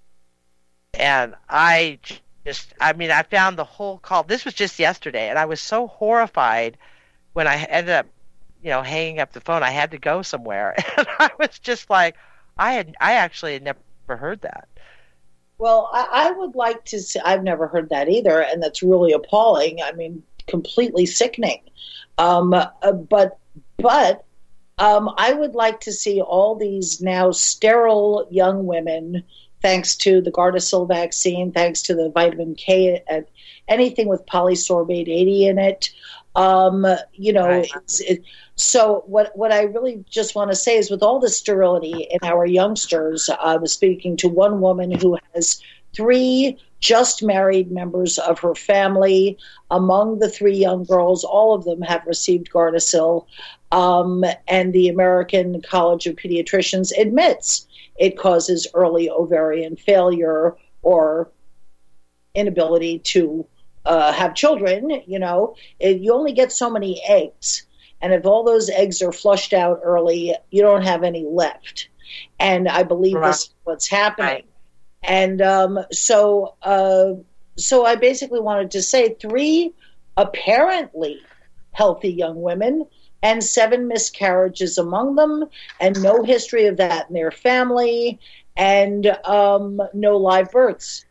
And I just, I mean, I found the whole call. This was just yesterday, and I was so horrified when I ended up, you know, hanging up the phone. I had to go somewhere, and I was just like, I had, I actually had never heard that. Well, I, I would like to see, I've never heard that either, and that's really appalling. I mean, completely sickening. Um, uh, but, but um, I would like to see all these now sterile young women, thanks to the Gardasil vaccine, thanks to the vitamin K, uh, anything with polysorbate eighty in it. Um, you know, right. it's, it, so what, what I really just want to say is with all the sterility in our youngsters, I was speaking to one woman who has three just married members of her family. Among the three young girls, all of them have received Gardasil. Um, and the American College of Pediatricians admits it causes early ovarian failure or inability to uh, have children. You know, it, you only get so many eggs. And if all those eggs are flushed out early, you don't have any left. And I believe right. this is what's happening. Right. And um, so, uh, so I basically wanted to say three apparently healthy young women and seven miscarriages among them, and no history of that in their family, and um, no live births.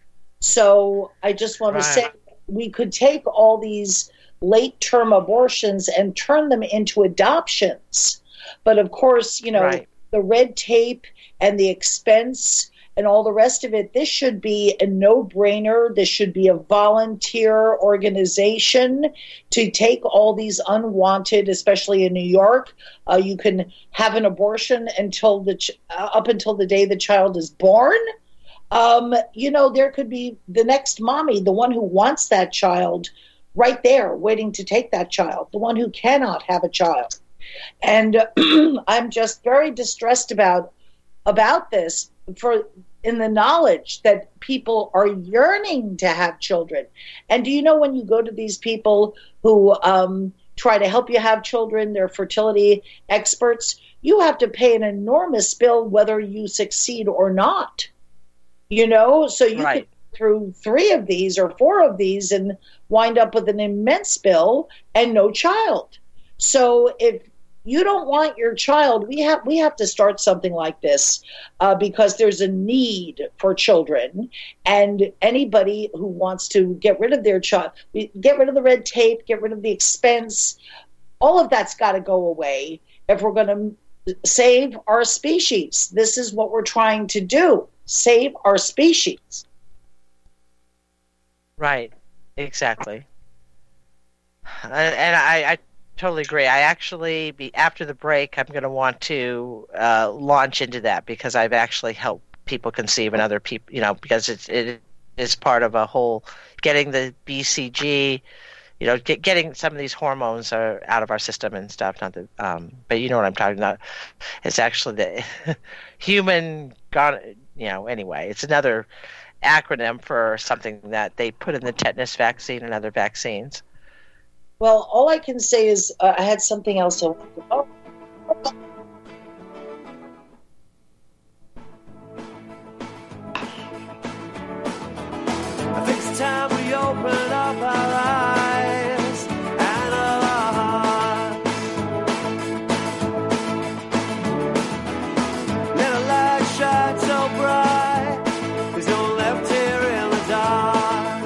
So I just want right. to say we could take all these late-term abortions and turn them into adoptions. But of course, you know, right. the red tape and the expense and all the rest of it, this should be a no-brainer. This should be a volunteer organization to take all these unwanted, especially in New York. Uh, you can have an abortion until the ch- uh, up until the day the child is born. Um, you know, there could be the next mommy, the one who wants that child, right there waiting to take that child, the one who cannot have a child. And uh, I'm just very distressed about about this, for in the knowledge that people are yearning to have children. And do you know, when you go to these people who um, try to help you have children, they're fertility experts, you have to pay an enormous bill whether you succeed or not. You know, so you right. could go through three of these or four of these and wind up with an immense bill and no child. So if you don't want your child, we have we have to start something like this uh, because there's a need for children, and anybody who wants to get rid of their child, get rid of the red tape, get rid of the expense, all of that's got to go away if we're going to save our species. This is what we're trying to do, save our species. Right, exactly. And, and I, I totally agree. I actually, be after the break, I'm going to want to uh, launch into that because I've actually helped people conceive and other people, you know, because it's, it is part of a whole getting the B C G, you know, get, getting some of these hormones are out of our system and stuff. Not that, um, but you know what I'm talking about. It's actually the human, you know, anyway, it's another acronym for something that they put in the tetanus vaccine and other vaccines. Well, all I can say is uh, I had something else I wanted to oh. I think it's time we open up our eyes and our hearts. Let a light shine so bright, 'cause you're left here in the dark.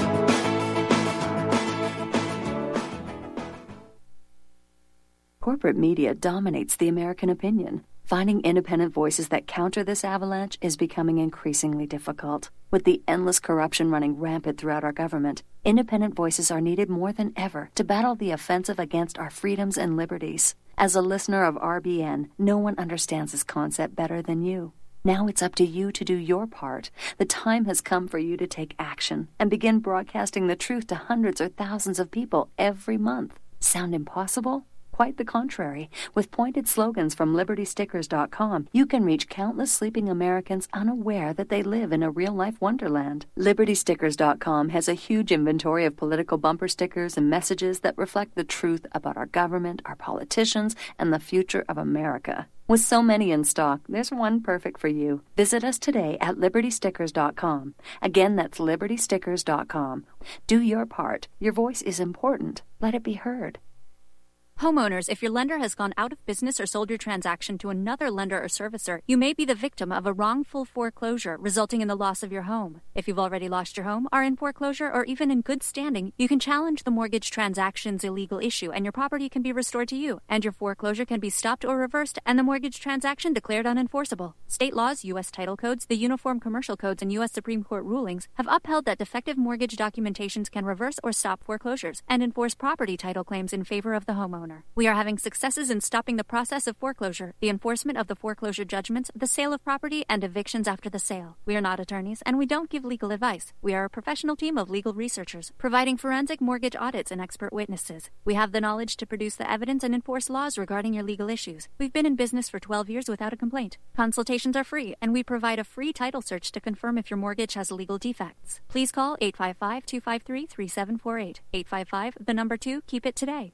Corporate media dominates the American opinion. Finding independent voices that counter this avalanche is becoming increasingly difficult. With the endless corruption running rampant throughout our government, independent voices are needed more than ever to battle the offensive against our freedoms and liberties. As a listener of R B N, no one understands this concept better than you. Now it's up to you to do your part. The time has come for you to take action and begin broadcasting the truth to hundreds or thousands of people every month. Sound impossible? Quite the contrary. With pointed slogans from Liberty Stickers dot com, you can reach countless sleeping Americans unaware that they live in a real-life wonderland. Liberty Stickers dot com has a huge inventory of political bumper stickers and messages that reflect the truth about our government, our politicians, and the future of America. With so many in stock, there's one perfect for you. Visit us today at Liberty Stickers dot com. Again, that's Liberty Stickers dot com. Do your part. Your voice is important. Let it be heard. Homeowners, if your lender has gone out of business or sold your transaction to another lender or servicer, you may be the victim of a wrongful foreclosure resulting in the loss of your home. If you've already lost your home, are in foreclosure, or even in good standing, you can challenge the mortgage transaction's illegal issue and your property can be restored to you, and your foreclosure can be stopped or reversed and the mortgage transaction declared unenforceable. State laws, U S title codes, the Uniform Commercial Codes, and U S Supreme Court rulings have upheld that defective mortgage documentations can reverse or stop foreclosures and enforce property title claims in favor of the homeowner. We are having successes in stopping the process of foreclosure, the enforcement of the foreclosure judgments, the sale of property, and evictions after the sale. We are not attorneys, and we don't give legal advice. We are a professional team of legal researchers, providing forensic mortgage audits and expert witnesses. We have the knowledge to produce the evidence and enforce laws regarding your legal issues. We've been in business for twelve years without a complaint. Consultations are free, and we provide a free title search to confirm if your mortgage has legal defects. Please call eight five five, two five three, three seven four eight. eight five five, the number two, keep it today.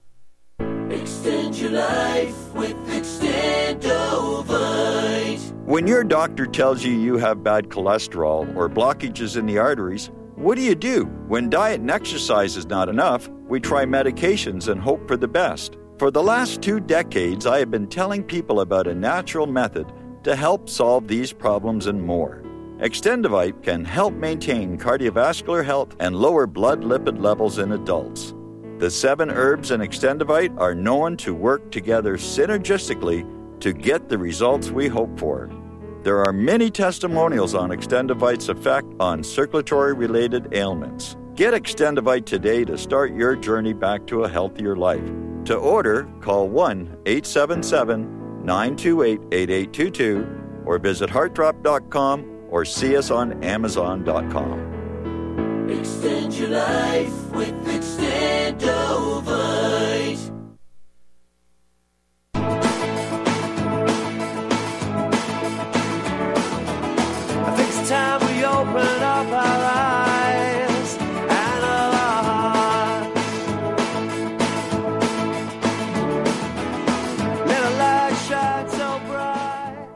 Extend your life with Extendovite. When your doctor tells you you have bad cholesterol or blockages in the arteries, what do you do? When diet and exercise is not enough, we try medications and hope for the best. For the last two decades, I have been telling people about a natural method to help solve these problems and more. Extendovite can help maintain cardiovascular health and lower blood lipid levels in adults. The seven herbs in Extendovite are known to work together synergistically to get the results we hope for. There are many testimonials on Extendovite's effect on circulatory-related ailments. Get Extendovite today to start your journey back to a healthier life. To order, call one eight seven seven, nine two eight, eight eight two two or visit heart drop dot com or see us on amazon dot com. Extend your life with Extendovite. I think it's time we open up our eyes and our hearts. Let a light shine so bright.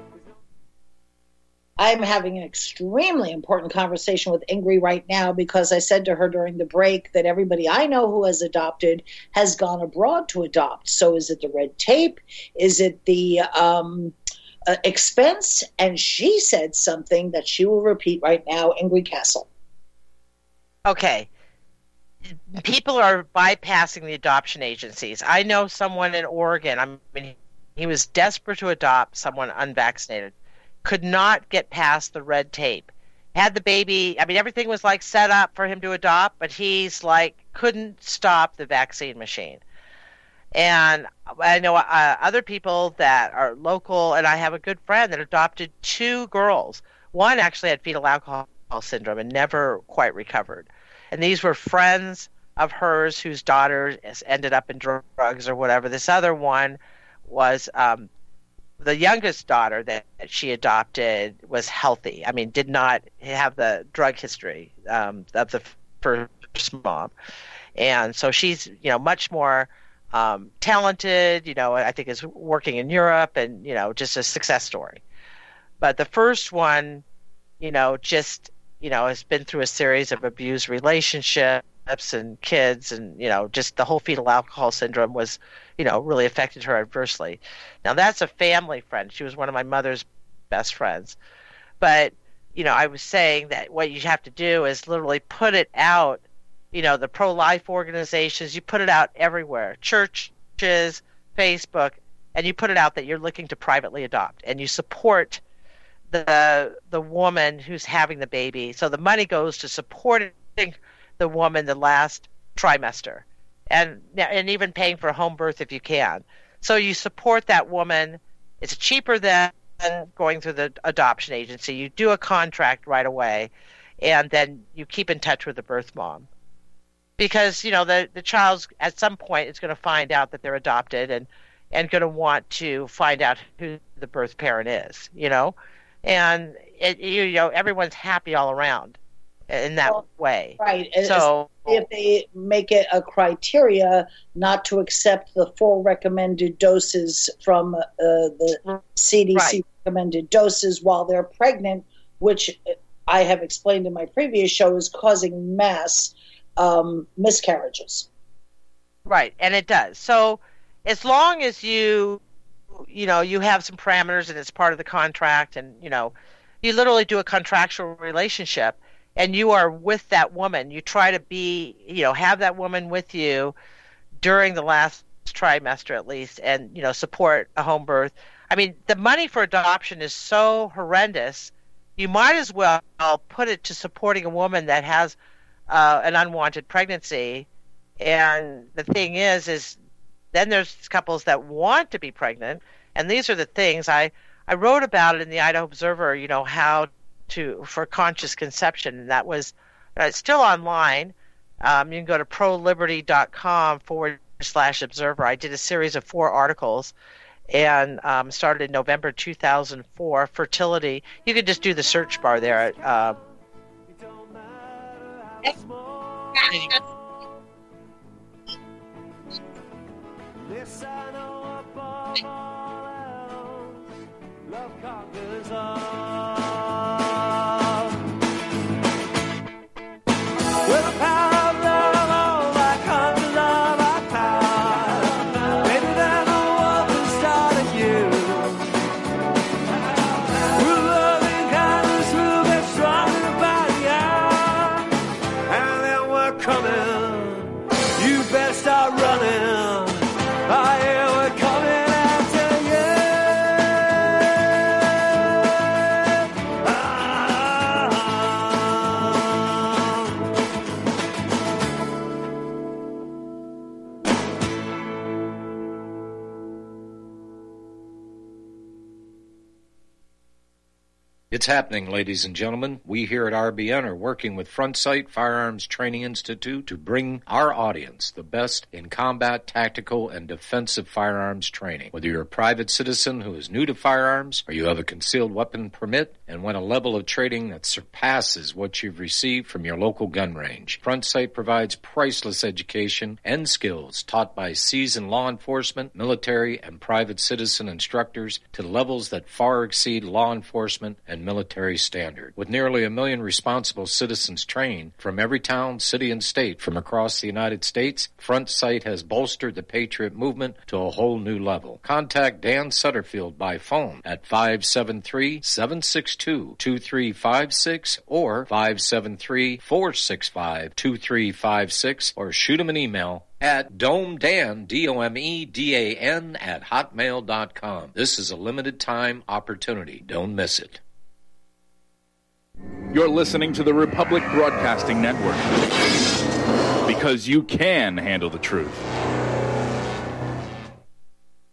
I'm having an extremely important conversation with Ingrid right now because I said to her during the break that everybody I know who has adopted has gone abroad to adopt. So is it the red tape? Is it the um, uh, expense? And she said something that she will repeat right now, Ingrid Castle. Okay. People are bypassing the adoption agencies. I know someone in Oregon, I mean, he was desperate to adopt someone unvaccinated. Could not get past the red tape. Had the baby, I mean, everything was like set up for him to adopt, but he's like, couldn't stop the vaccine machine. And I know uh, other people that are local, and I have a good friend that adopted two girls. One actually had fetal alcohol syndrome and never quite recovered. And these were friends of hers whose daughter ended up in drugs or whatever. This other one was um, the youngest daughter that she adopted was healthy. I mean, did not have the drug history um, of the first mom. And so she's, you know, much more um, talented, you know, I think is working in Europe and, you know, just a success story. But the first one, you know, just, you know, has been through a series of abused relationships and kids, and, you know, just the whole fetal alcohol syndrome was, you know, really affected her adversely. Now, that's a family friend. She was one of my mother's best friends. But, you know, I was saying that what you have to do is literally put it out, you know, the pro-life organizations, you put it out everywhere, churches, Facebook, and you put it out that you're looking to privately adopt, and you support the the woman who's having the baby. So the money goes to supporting the woman the last trimester, and and even paying for a home birth if you can. So you support that woman. It's cheaper than going through the adoption agency. You do a contract right away, and then you keep in touch with the birth mom. Because, you know, the, the child's at some point is going to find out that they're adopted and, and going to want to find out who the birth parent is, you know. And, it, you know, everyone's happy all around in that well, way. Right. So if they make it a criteria not to accept the full recommended doses from uh, the C D C right. recommended doses while they're pregnant, which I have explained in my previous show is causing mass um, miscarriages. Right. And it does. So as long as you, you know, you have some parameters and it's part of the contract, and, you know, you literally do a contractual relationship, and you are with that woman. You try to be, you know, have that woman with you during the last trimester at least, and, you know, support a home birth. I mean, the money for adoption is so horrendous. You might as well put it to supporting a woman that has uh, an unwanted pregnancy. And the thing is, is then there's couples that want to be pregnant. And these are the things I, I wrote about it in the Idaho Observer, you know, how to for conscious conception, and that was uh, still online. Um, you can go to proliberty.com forward slash observer. I did a series of four articles, and um, started in November two thousand four. Fertility. You could just do the search bar there. At, uh, This I know above all else, love conquers all. With the power of love, all that comes love, our power. Maybe then the world will start anew. With love and kindness, we'll get stronger by the hour. And then we're coming. You better start running. I hear we're coming after you. It's happening, ladies and gentlemen. We here at R B N are working with Front Sight Firearms Training Institute to bring our audience the best in combat, tactical, and defensive firearms training. Whether you're a private citizen who is new to firearms, or you have a concealed weapon permit and want a level of training that surpasses what you've received from your local gun range, Front Sight provides priceless education and skills taught by seasoned law enforcement, military, and private citizen instructors to levels that far exceed law enforcement and military standard. With nearly a million responsible citizens trained from every town, city, and state from across the United States, Front Sight has bolstered the Patriot movement to a whole new level. Contact Dan Sutterfield by phone at five seven three, seven six two, two three five six or five seven three, four six five, two three five six, or shoot him an email at domedan, D O M E D A N, at hotmail dot com. This is a limited time opportunity. Don't miss it. You're listening to the Republic Broadcasting Network, because you can handle the truth.